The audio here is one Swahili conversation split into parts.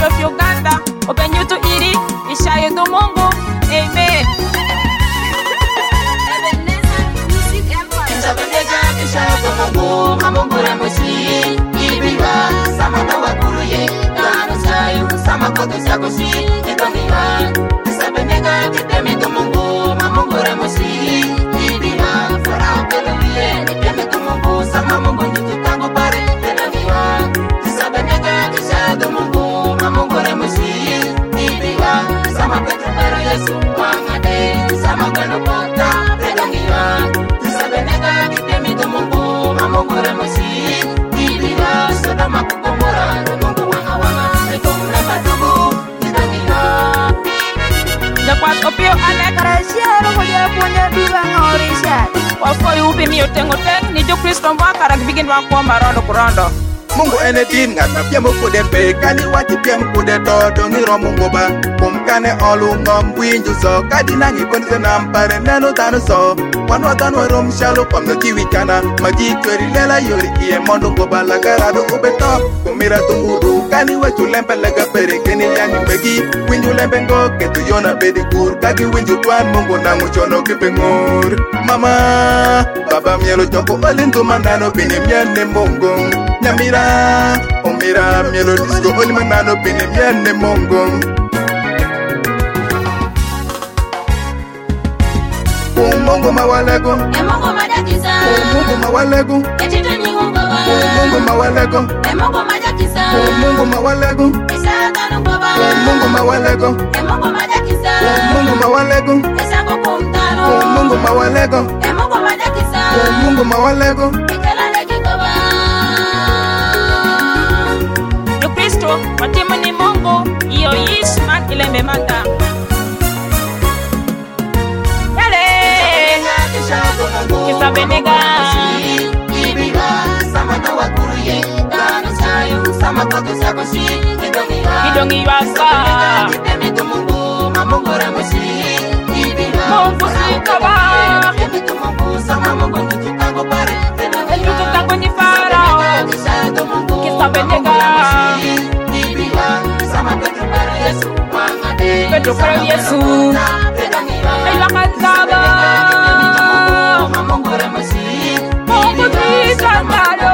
of Uganda. Open you to iri, ishayo do Mungu. Amen. Opio alekarasiero kuja punya biba ngorisha. Wafo yupi mi utengo teng ni jo Kristo mwaka rakibigin wako marondo kurondo. Mungu ene din ngata pia mukude pe kani wati pia mukude todo ngiro Mungu ba kumkane olu ngom winju so kadi nangi konse nampare neno tanu so wanwa tanu rom shalo pamno kiwikana maji kweri lela yori iye mondo ngoba lagarado ubeto kumira tungudu kani wetu lempe lega pere keni yanyu begi winju lempe ngo ketu yona bedi kur kagi winju tuan Mungu nangu chono kipengur mama baba mielo choko olintu manano bini miene Mungu nyamira omira mielo disco oli manano bini miene Mungu Mungu mawalego Mungu majakiza Mungu mawalego Echito nyingu baba Mungu mawalego Mungu majakiza Mungu mawalego Isaka baba Mungu mawalego Mungu majakiza Mungu mawalego Isaka kumtaro Mungu mawalego Mungu majakiza Mungu mawalego Ikala leki baba Yo Kristo matimu ni Mungu iyo Yesu man ilembe manda. Kisa benega Idongi wasa Mungu sikaba Elutu tango ni farao Kisa benega Petro pero Yesu Ailakan zaba Mungu tuisandalo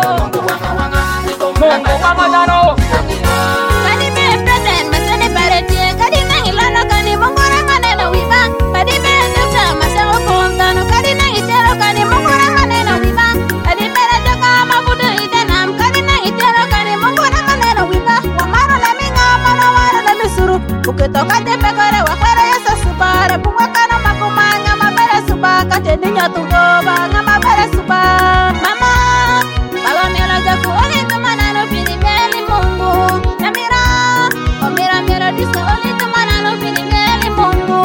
Mungu wangadaro Kadi be present masane paretie kadi na hilano kani Mungu maneno wiba kadi be dokta masao kontano kadi na itero kani Mungu maneno wiba kadi be doka mabudu idenam kadi na itero kani Mungu maneno wiba wamaro la minga mano waro la misuru ukitoka tembe kore wakwere Yesu subare bunga kana makumanga mabere suba kate ninyo tungoba ngama bere suba mama baba mela jaku oli tumanano pini meli Mungu namira omira mera diso oli tumanano pini meli Mungu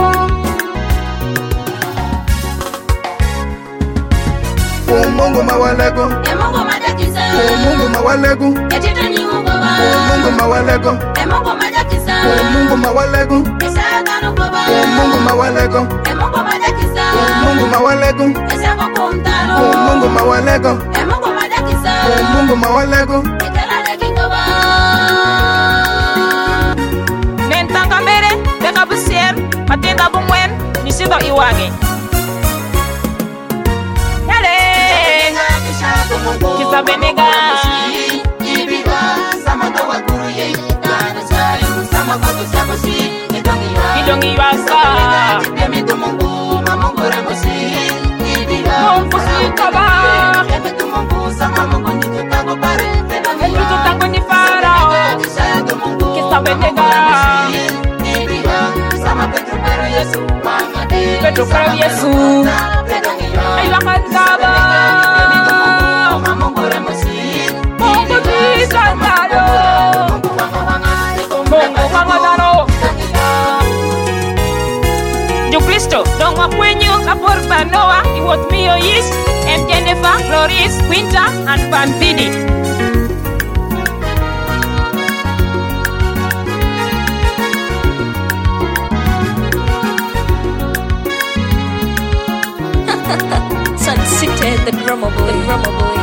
Mungu mawalego Mungu majakiza Mungu mawalego Echito nyingu baba Mungu mawalego Mungu majakiza Mungu mawalego Isaka baba Mungu mawalego Mungu majakiza Mungu mawalego Isaka kumtaro Mungu mawalego Mungu majakiza Mungu mawalego Ikala leki baba Nentanga mere Beka busier Matenda bumwen Nisido iwage Yale Kisa benega Idongi wasa Mungu sikaba Elutu tango ni farao Kisa benega Petro pero Yesu Ailakan zaba Mungu tuisandalo Mungu wangadaro Yo Kristo dongwa kwenyu kapor Banoa Iwot Mio Yis and Jennifer, Loris, Winter and Van Vidi Sun City, the drummer boy.